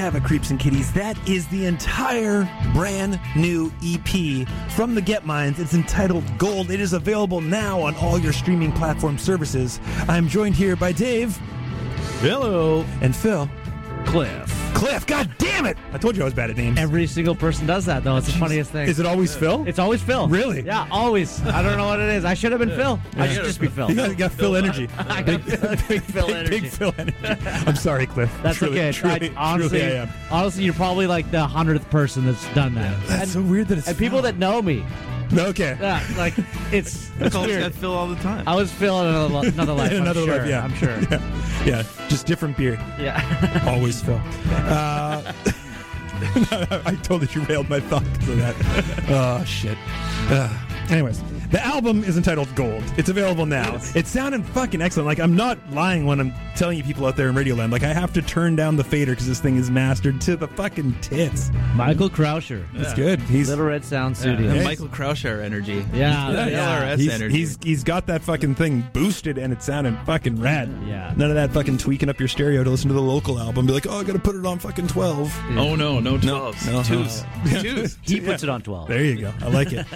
have it, Creeps and Kitties. That is the entire brand new EP from the Get Minds. It's entitled Gold. It is available now on all your streaming platform services. I'm joined here by Dave. Hello. And Phil. Cliff. Cliff, god damn it! I told you I was bad at names. Every single person does that, though. It's the funniest thing. Is it always Phil? It's always Phil. Really? Yeah, always. I don't know what it is. I should have been Phil. I should just be Phil. You got Phil energy. I got big Phil energy. Big Phil energy. I'm sorry, Cliff. That's okay. Honestly, I am. Honestly, you're probably like the 100th person that's done that. That's so weird that it's and people that know me. Okay. Yeah, like it's Always weird. got Phil all the time. I was Phil in another life. In another I'm sure, life, yeah. I'm sure. Yeah, just different beer. Yeah. Always Phil. I totally derailed my thought because of that. Oh, shit. Anyways, the album is entitled Gold. It's available now. It sounded fucking excellent. Like, I'm not lying when I'm telling you people out there in Radioland. Like, I have to turn down the fader because this thing is mastered to the fucking tits. Michael Krauscher. It's good. He's Little Red Sound Studio. And Michael Krauscher energy. Yeah. LRS energy. He's got that fucking thing boosted and it sounded fucking rad. Yeah. None of that fucking tweaking up your stereo to listen to the local album. Be like, oh, I gotta put it on fucking 12. Oh, no 12s. No. Twos. Twos. He puts it on 12. There you go. I like it.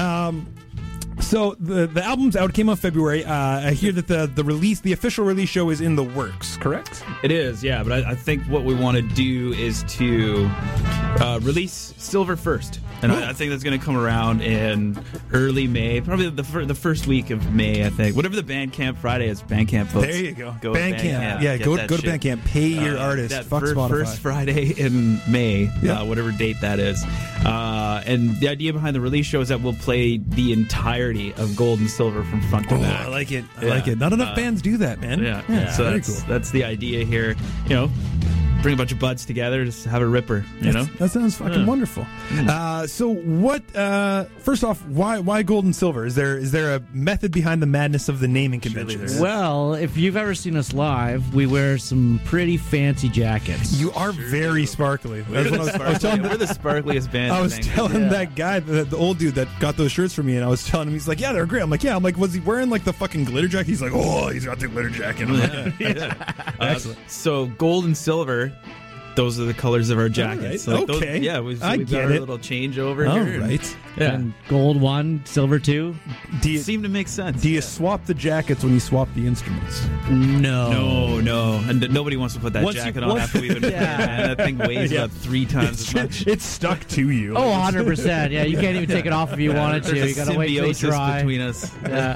So the album's out. It came out February. I hear that the official release show is in the works, correct? It is, yeah, but I think what we want to do is to release Silver first. And I think that's going to come around in early May, probably the first week of May, I think. Whatever the Bandcamp Friday is, Bandcamp folks. There you go. Go Bandcamp. To Yeah, go to shit. Bandcamp. Pay your artist. That Fuck Spotify. first Friday in May, Yeah. whatever date that is. And the idea behind the release show is that we'll play the entirety of Gold and Silver from front to back. I like it. I Yeah. like it. Not enough bands do that, man. Yeah. So very that's the idea here. You know, bring a bunch of buds together, just have a ripper. You know, That sounds fucking wonderful. So what? First off, why Gold and Silver? Is there a method behind the madness of the naming conventions? Well, if you've ever seen us live, we wear some pretty fancy jackets. You are very sparkly. That's what I was telling. we're the sparkliest band. I was in Vancouver. telling that guy, the old dude that got those shirts for me, and I was telling him, he's like, yeah, they're great. I'm like, yeah. I'm like, was he wearing like the fucking glitter jacket? He's like, oh, he's got the glitter jacket. I'm like, Excellent. So gold and silver, those are the colors of our jackets. Right. So those- Okay. yeah, I we've get got our it. little changeover All here. right. Yeah. And gold 1, silver 2. Do you, Seemed to make sense. do you swap the jackets when you swap the instruments? No. No. And nobody wants to put that Once you- jacket on once- after we've been Yeah. man. That thing weighs Yeah. about 3 times as much. It's stuck to you. Oh, 100%. Yeah, you can't even take it off if you wanted to. There's You a gotta wait till they symbiosis dry. between us.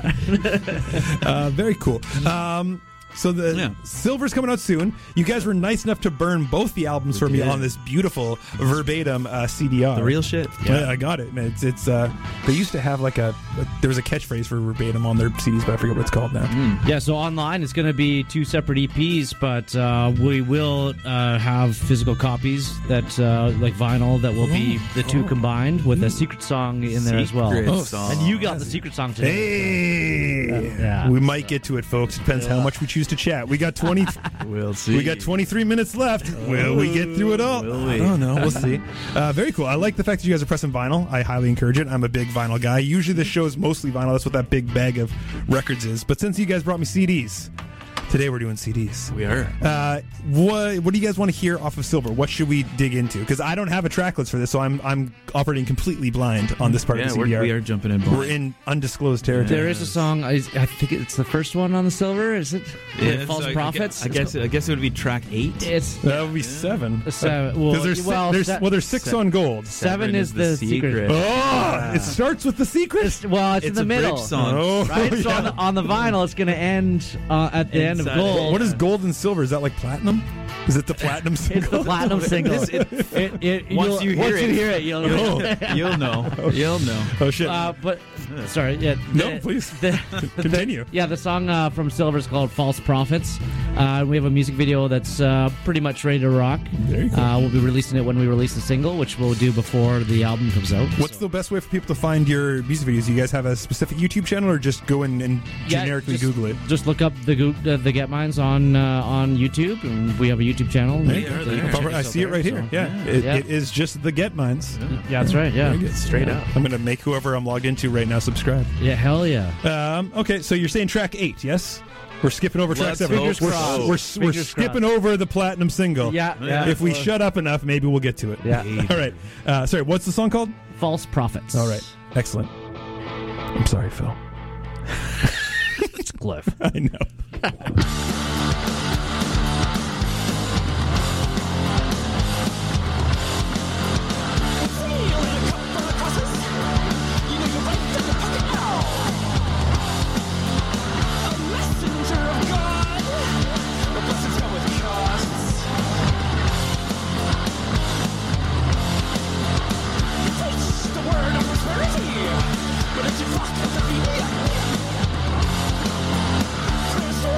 Yeah. Very cool. So the Silver's coming out soon. You guys were nice enough to burn both the albums for me on this beautiful verbatim CDR. The real shit. Yeah, I got it. Man, it's they used to have like there was a catchphrase for verbatim on their CDs, but I forget what it's called now. Yeah, so online it's going to be 2 separate EPs, but we will have physical copies that, like vinyl, that will be the 2 combined with a secret song in there as well. Secret Oh, song. And you got the secret song today. Hey, Yeah. we might get to it, folks. Depends how much we choose to chat. We got 20. We'll see. We got 23 minutes left. Will we get through it all? Will we? I don't know. We'll see. Very cool. I like the fact that you guys are pressing vinyl. I highly encourage it. I'm a big vinyl guy. Usually this show is mostly vinyl. That's what that big bag of records is. But since you guys brought me CDs, today we're doing CDs. We are. What do you guys want to hear off of Silver? What should we dig into? Because I don't have a track list for this, so I'm operating completely blind on this part Yeah, of the CDR. we are jumping in. We're in undisclosed territory. There is a song, I think it's the first one on the silver, is it? Yeah, False so Prophets? I guess it would be track 8. It's That would be 7. 7. Well, Because there's 6 on Gold. 7 is the secret. Oh, it starts with the secret. It's in It's the a middle. bridge song. Oh, Right? So yeah. on the vinyl, it's going to end at the end of Inside. gold. What is Gold and Silver? Is that like platinum? Is it the platinum single? It's the platinum single. Once you hear it, you'll know. You'll know. You'll know. Oh shit! But sorry, yeah. No, please. Continue. The song from Silver is called "False Prophets." We have a music video that's pretty much ready to rock. Very cool. We'll be releasing it when we release the single, which we'll do before the album comes out. What's the best way for people to find your music videos? Do you guys have a specific YouTube channel, or just go in and generically Google it? Just look up the Get Minds on YouTube, and we have a YouTube channel. There you are there. I see it right here. So, It is just the Get Minds. Yeah, that's right. Yeah. Very good. Straight up. I'm going to make whoever I'm logged into right now now subscribed. Yeah, hell yeah. Okay, so you're saying track 8, yes? We're skipping over track Let's 7. hope We're so. we're Fingers skipping crossed. over the platinum single. Yeah. If we shut up enough, maybe we'll get to it. Yeah. All right. Sorry, what's the song called? False prophets. All right. Excellent. I'm sorry, Phil. It's Cliff. I know. But if you fuck with the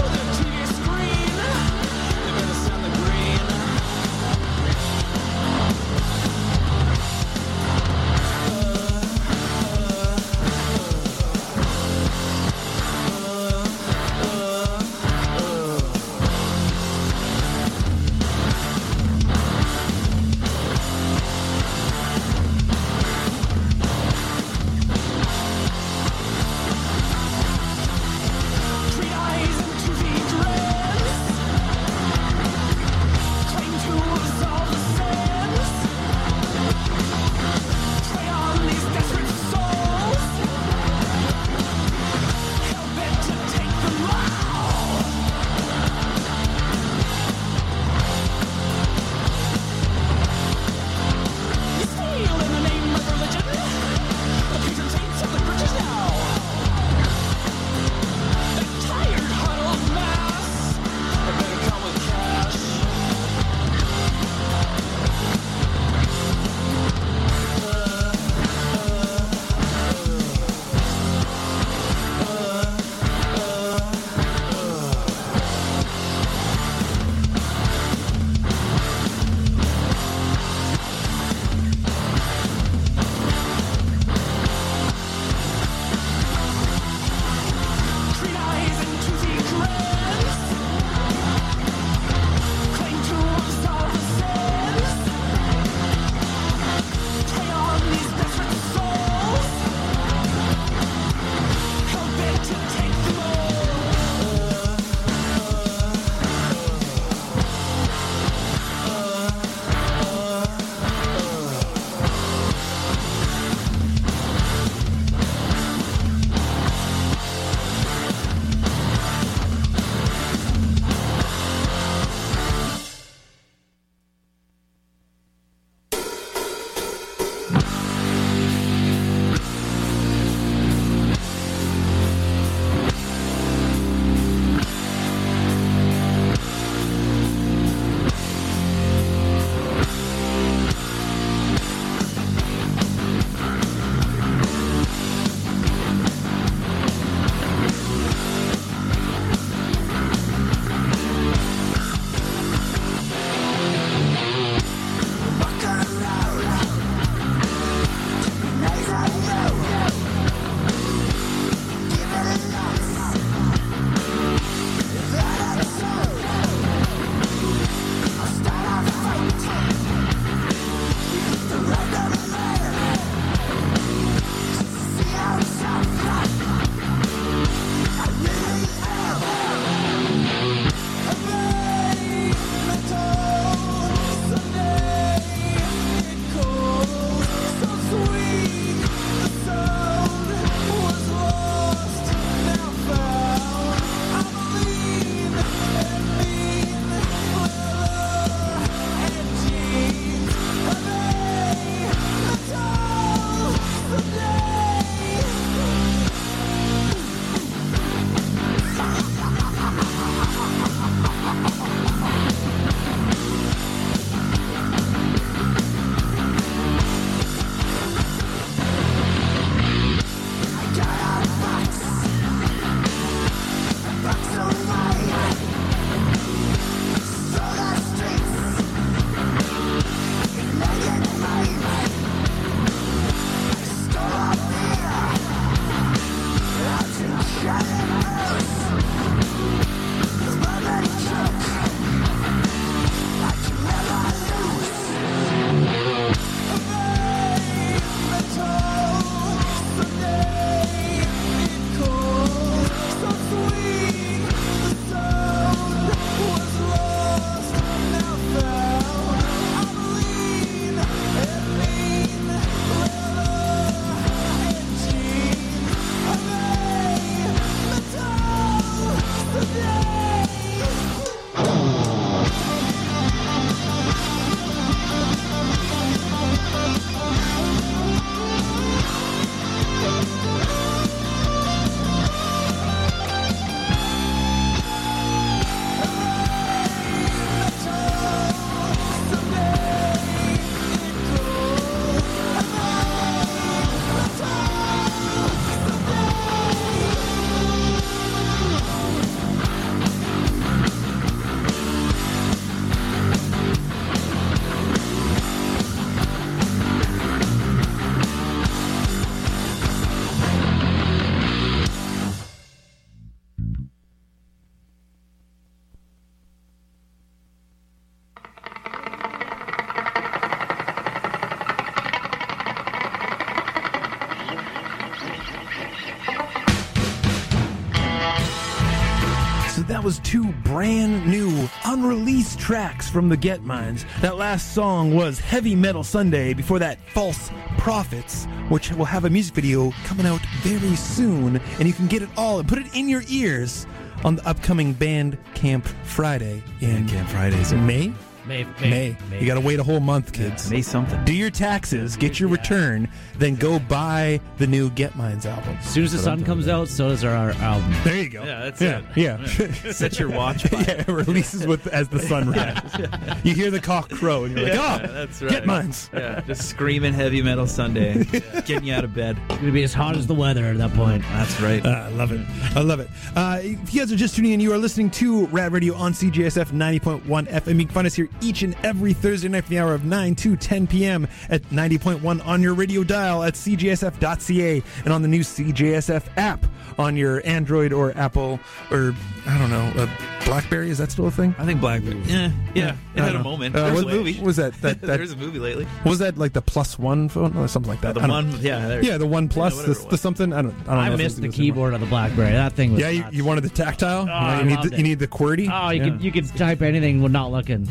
So that was 2 brand new, unreleased tracks from the Get Minds. That last song was Heavy Metal Sunday. Before that, False Prophets, which will have a music video coming out very soon. And you can get it all and put it in your ears on the upcoming Band Camp Friday in Camp Fridays. May? May. You got to wait a whole month, kids. May something. Do your taxes, get your return, then go buy the new Get Minds album. As soon as the sun comes out, so does our album. There you go. Yeah, that's it. Yeah. Set your watch by. Yeah, it releases as the sun rises. You hear the cock crow, and you're like, "Oh, that's right. Get Minds." Yeah, just screaming Heavy Metal Sunday, getting you out of bed. It's going to be as hot as the weather at that point. That's right. I love it. I love it. If you guys are just tuning in, you are listening to Rad Radio on CJSF 90.1 FM. You can find us here each and every Thursday night from the hour of 9 to 10 p.m. at 90.1 on your radio dial at cjsf.ca and on the new CJSF app on your Android or Apple or, I don't know, BlackBerry. Is that still a thing? I think Blackberry. Yeah. It had a moment. There's a movie. What was that? There's a movie lately. Was that like the +1 phone or something like that? The one. Yeah, the One Plus. The something. I don't know. I missed the keyboard of the BlackBerry. That thing was nuts. You wanted the tactile. Oh, you need the QWERTY. Oh, you could type anything with not looking.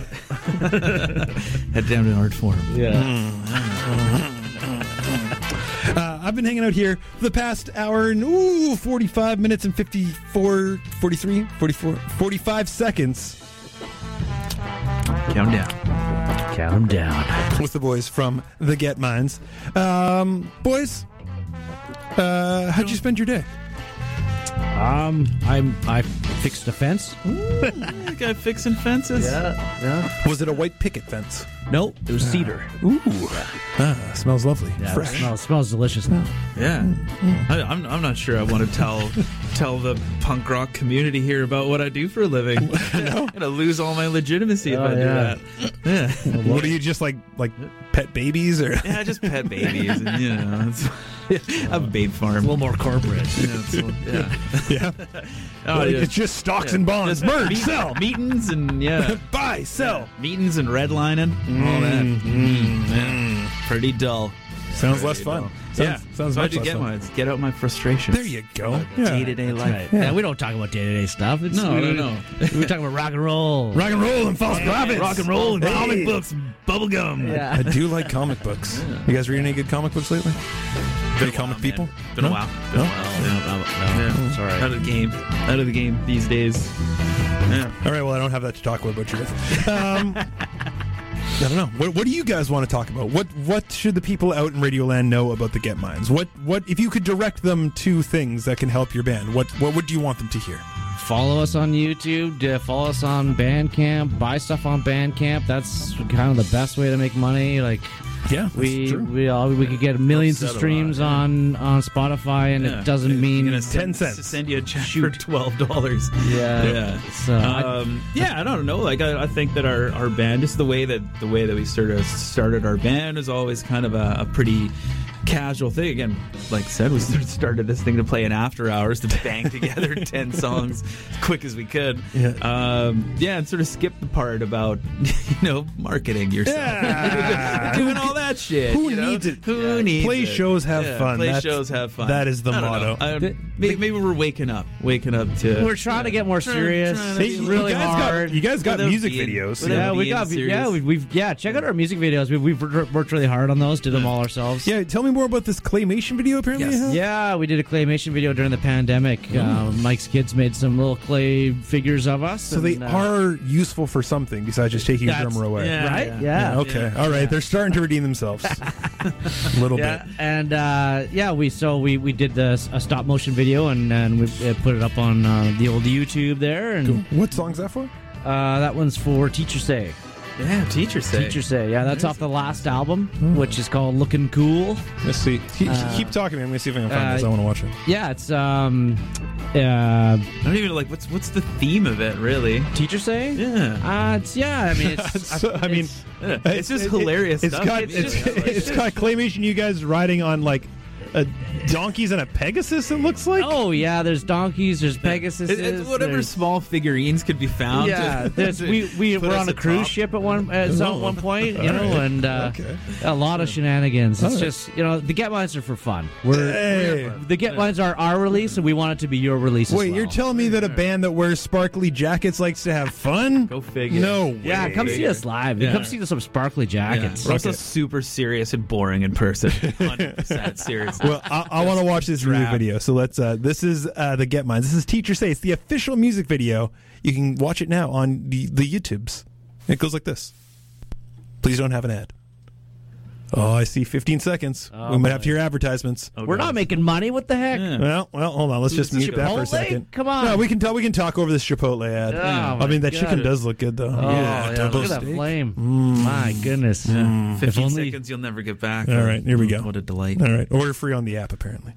Head down to art form. Yeah. I've been hanging out here for the past hour and 45 minutes and 45 seconds. Count them down. With the boys from the Get Minds. Boys, how'd you spend your day? I fixed a fence. This guy fixing fences. Yeah. Was it a white picket fence? Nope, it was cedar. Ooh. Smells lovely. Yeah, fresh. It smells delicious now. Yeah. I'm not sure I want to tell the punk rock community here about what I do for a living. I'm gonna lose all my legitimacy if I do that. Yeah. What are you, just like pet babies or? Yeah, just pet babies, and I have a babe farm. A little more corporate. Yeah. It's just stocks and bonds. Merge, sell, meetings, and buy, sell, meetings and redlining, all that. Pretty dull. Sounds less fun. Sounds much less fun. Get out my frustration. There you go. Day-to-day life. Right. Yeah, we don't talk about day-to-day stuff. No. We're talking about rock and roll. Rock and roll and false prophets. Rock and roll and comic books and bubblegum. Yeah. I do like comic books. You guys read any good comic books lately? Very comic people? Been a while. No. It's all right. Out of the game these days. Yeah. All right, well, I don't have that to talk with you with. I don't know. What do you guys want to talk about? What should the people out in Radioland know about the Get Minds? What if you could direct them to things that can help your band? What would you want them to hear? Follow us on YouTube. Follow us on Bandcamp. Buy stuff on Bandcamp. That's kind of the best way to make money. Like, yeah, we could get millions of streams on Spotify, and it doesn't mean 10 cents to send you a check for $12. Yeah. So I don't know. Like I think that our band, just the way that we sort of started our band, is always kind of a pretty casual thing. Again, like I said, we started this thing to play in after hours to bang together 10 songs as quick as we could. And sort of skip the part about marketing yourself, doing all that shit. Who needs it? Play shows, have fun. Shows, have fun. That is the motto. Maybe we're waking up to. We're trying to get more serious. It's really hard. You guys got music videos. Yeah, check out our music videos. We've worked really hard on those. Did them all ourselves. Yeah, tell me more about this claymation video. Apparently, yeah, we did a claymation video during the pandemic. Mike's kids made some little clay figures of us. So they are useful for something besides just taking your drummer away, right? Yeah. Okay. All right. They're starting to redeem themselves a little bit. And we did a stop motion video and we put it up on the old YouTube there. And cool. What song's that for? That one's for Teacher Say. Yeah, Teacher Say. Teacher Say. Yeah, that's off the last album, which is called Looking Cool. Let's see. Keep talking. I'm gonna see if I can find this. I want to watch it. Yeah, it's I don't even know, what's the theme of it, really? Teacher Say? Yeah. It's just hilarious stuff. It's got claymation. You guys riding on like donkeys and a Pegasus, it looks like? Oh, yeah, there's donkeys, there's Pegasus. It's whatever small figurines could be found. Yeah, we were on a cruise ship at one point, you know, and a lot of shenanigans. It's just, you know, the Get Mines are for fun. The Get Mines are our release, and we want it to be your release as well. You're telling me that a band that wears sparkly jackets likes to have fun? Go figure. No way. Yeah, come see us live. Come see some sparkly jackets. We're also super serious and boring in person. 100% serious. Well, I want to watch this music video. So let's. This is the Get Mines. This is Teacher Say. It's the official music video. You can watch it now on the YouTubes. It goes like this. Please don't have an ad. Oh, I see 15 seconds. We might have to hear advertisements. We're not making money. What the heck? Yeah. Well, hold on. Let's just mute that for a Chipotle? second. Come on. No, we can talk over this Chipotle ad. Oh, I mean, that my chicken God. does look good, though. Oh, yeah, double look at that steak. flame. My goodness. 15 seconds you'll never get back. All right, here we go. What a delight. All right, order free on the app, apparently.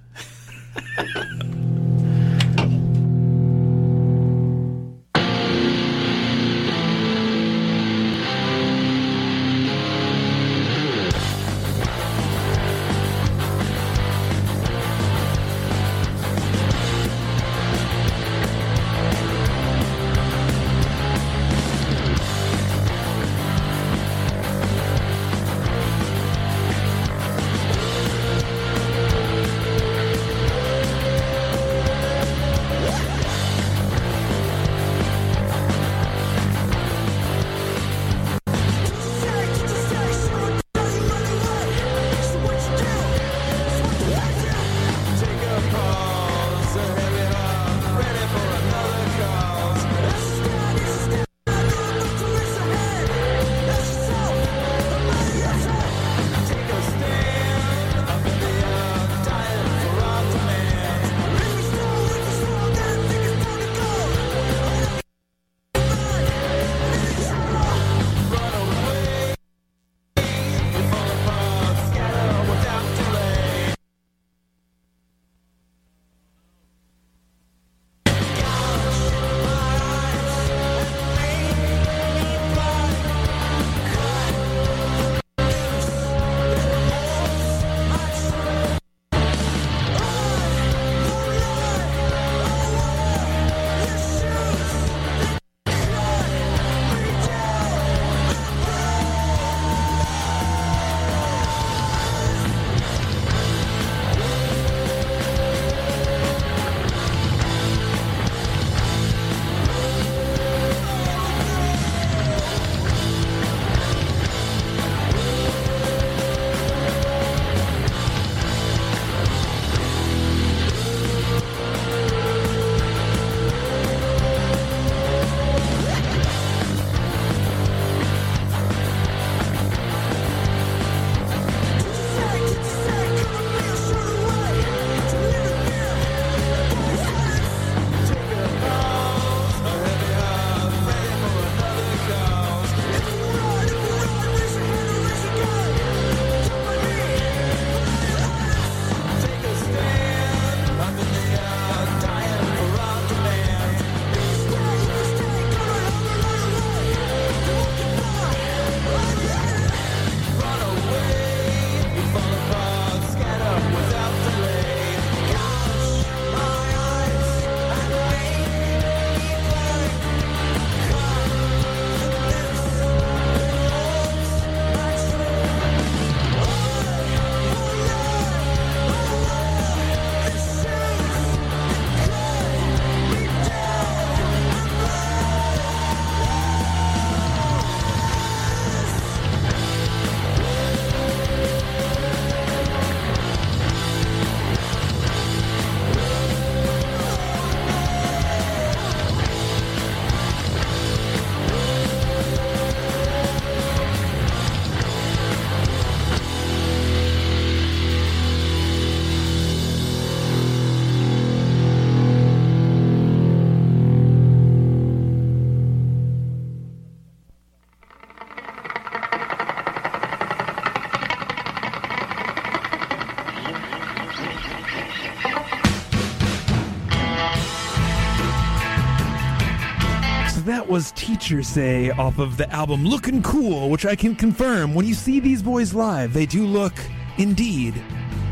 That was Teacher Say off of the album Lookin' Cool, which I can confirm when you see these boys live, they do look, indeed,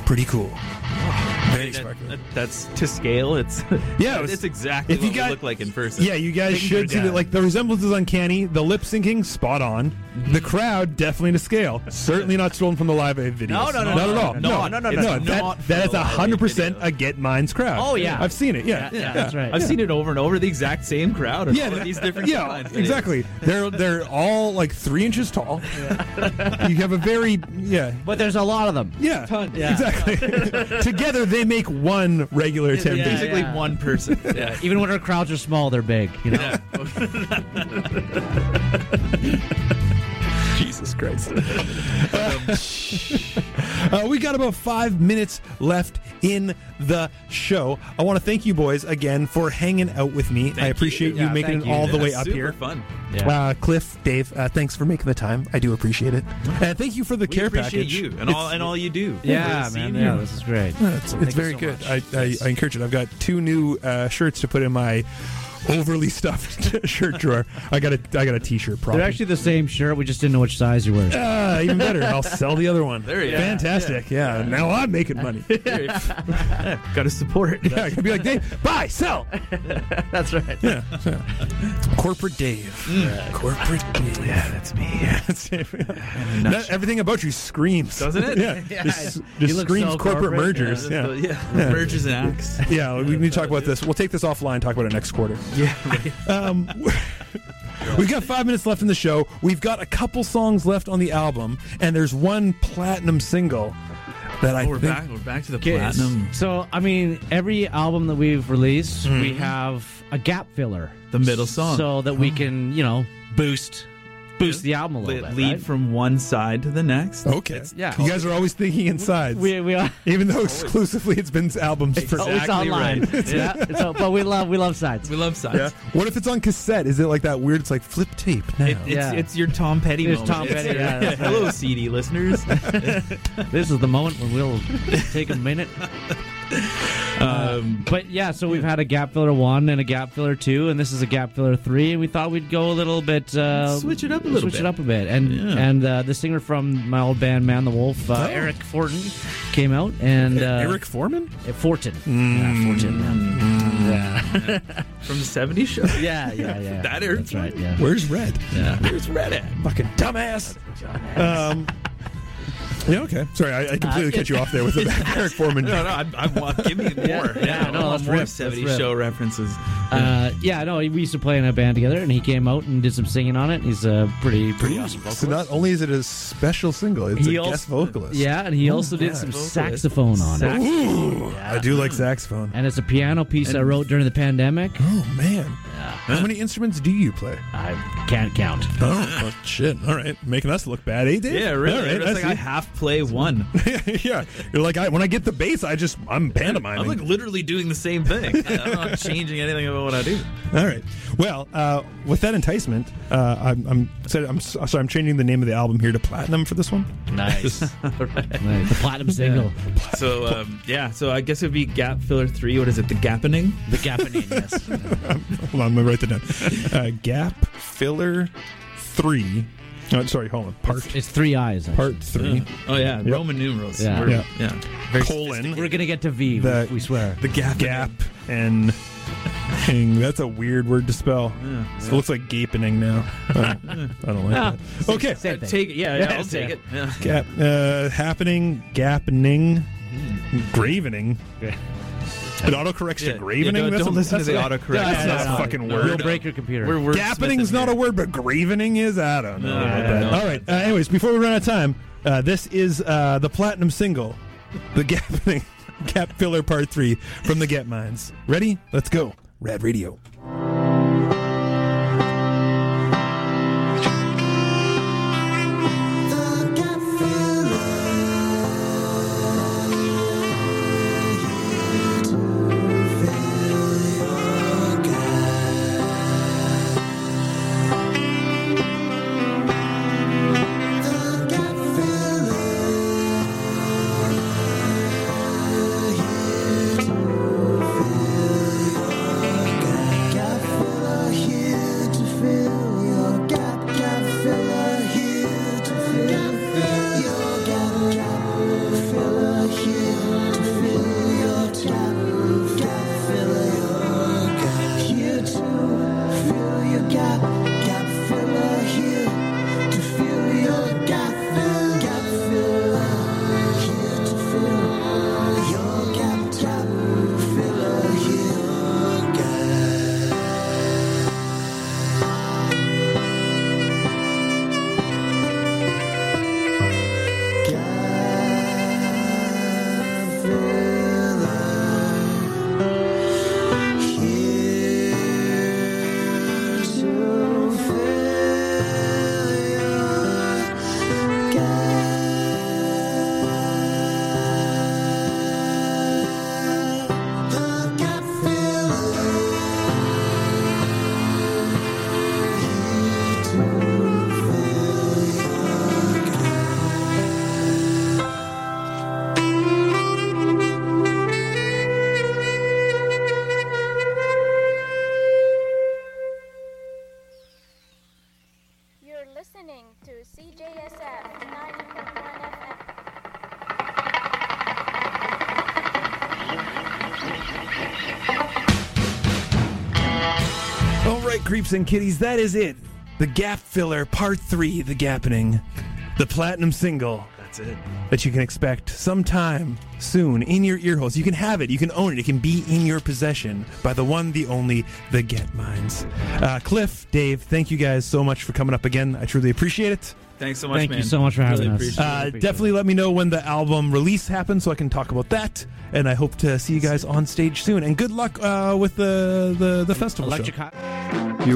Pretty cool. Very sparkly. That's to scale. It's it's exactly what we look like in person. Yeah, you guys should see that. Like the resemblance is uncanny. The lip syncing, spot on. The crowd, definitely to scale. Certainly not stolen from the Live Aid videos. No, not at all. No. That is 100% a Get Mines crowd. Oh yeah, I've seen it. Yeah, that's right. I've seen it over and over. The exact same crowd. And all of these different. Yeah, exactly. They're all like 3 inches tall. You have a very but there's a lot of them. Yeah, exactly. Together they make one regular attendee. Basically one person. Yeah. Even when our crowds are small, they're big. You know. Jesus Christ. We got about 5 minutes left in the show. I want to thank you boys again for hanging out with me. I appreciate you making it all the way up here. Fun. Yeah. Cliff, Dave, thanks for making the time. I do appreciate it. And thank you for the care package. You and all you do. Yeah, man. Yeah, this is great. It's very good. I encourage it. I've got 2 new shirts to put in my overly stuffed shirt drawer. I got a t-shirt problem. They're actually the same shirt. We just didn't know which size you were. Even better. I'll sell the other one. There you go. Fantastic. Yeah. Now I'm making money. Got to support. Yeah, I could be like, Dave, buy, sell. That's right. Yeah. Corporate Dave. Corporate Dave. Yeah, that's me. Everything about you screams, doesn't it? Yeah. Just screams so corporate mergers. Mergers and acts. Yeah, we need to talk about this. We'll take this offline, talk about it next quarter. Yeah, right. We've got 5 minutes left in the show. We've got a couple songs left on the album, and there's one platinum single that we're back to the platinum. So, I mean, every album that we've released, we have a gap filler. The middle song. So that we can, boost the album a little bit. Lead from one side to the next. Okay. You guys are always thinking in sides. We are. Even though exclusively it's been albums for it's online. Right. But we love sides. We love sides. Yeah. What if it's on cassette? Is it like that weird? It's like flip tape now. It's your Tom Petty moment. Tom Petty. Hello, CD listeners. This is the moment when we'll take a minute. But yeah, so we've had a gap filler 1 and a gap filler 2, and this is a gap filler 3, and we thought we'd go a little bit switch it up a bit, and the singer from my old band Man the Wolf, Eric Fortin, came out, and Eric Foreman? Fortin. Fortin. Yeah. From the 70s show. Yeah. That Eric. That's right. Yeah. Where's Red? Yeah. Where's Red at? Fucking dumbass. Yeah, okay. Sorry, I completely cut you off there with the Eric Foreman. No, I want give me more. That's more 70s show references. We used to play in a band together, and he came out and did some singing on it. He's a pretty awesome vocalist. So not only is it a special single, it's a guest vocalist. Yeah, and he also did some saxophone on it. Ooh, I do like saxophone. And it's a piano piece I wrote during the pandemic. Oh, man. How many instruments do you play? I can't count. Oh, shit. All right. Making us look bad, eh, Dave? Yeah, really. All right, it's like I half play one. Yeah. You're like, when I get the bass, I'm pantomiming. I'm like literally doing the same thing. I'm not changing anything about what I do. All right. Well, with that enticement, I'm changing the name of the album here to Platinum for this one. Nice. Nice. The Platinum single. So, so I guess it would be Gap Filler 3. What is it? The Gappening? The Gappening, yes. Hold on, I'm going to write that down. Gap Filler 3. Oh, sorry, hold on. It's 3 eyes. Part 3. Oh, yeah. Yep. Roman numerals. Yeah. Very colon. We're going to get to V, we swear. The gap and... That's a weird word to spell. So it looks like gaping now. I don't like that. Okay. Same thing. Take it. I'll take it. Yeah. Gap, happening, gappening, gravening. It autocorrects to gravening? Don't listen to the autocorrect. That's not a fucking word. You'll break your computer. Gappening's not a word, but gravening is? I don't know about that. All right. Anyways, before we run out of time, this is the platinum single, The Gappening, Gap Filler Part 3 from the Get Mines. Ready? Let's go. Rad Radio. listening to CJSF 90.1 FM. All right, creeps and kitties, that is it. The Gap Filler Part 3, The Gappening. The platinum single. That's it. That you can expect sometime soon in your ear holes. You can have it. You can own it. It can be in your possession by the one, the only, the Get Minds. Cliff, Dave, thank you guys so much for coming up again. I truly appreciate it. Thanks so much, Thank man. you so much for having us. Definitely let me know when the album release happens so I can talk about that. And I hope to see you guys on stage soon. And good luck with the festival show. Electric Hot.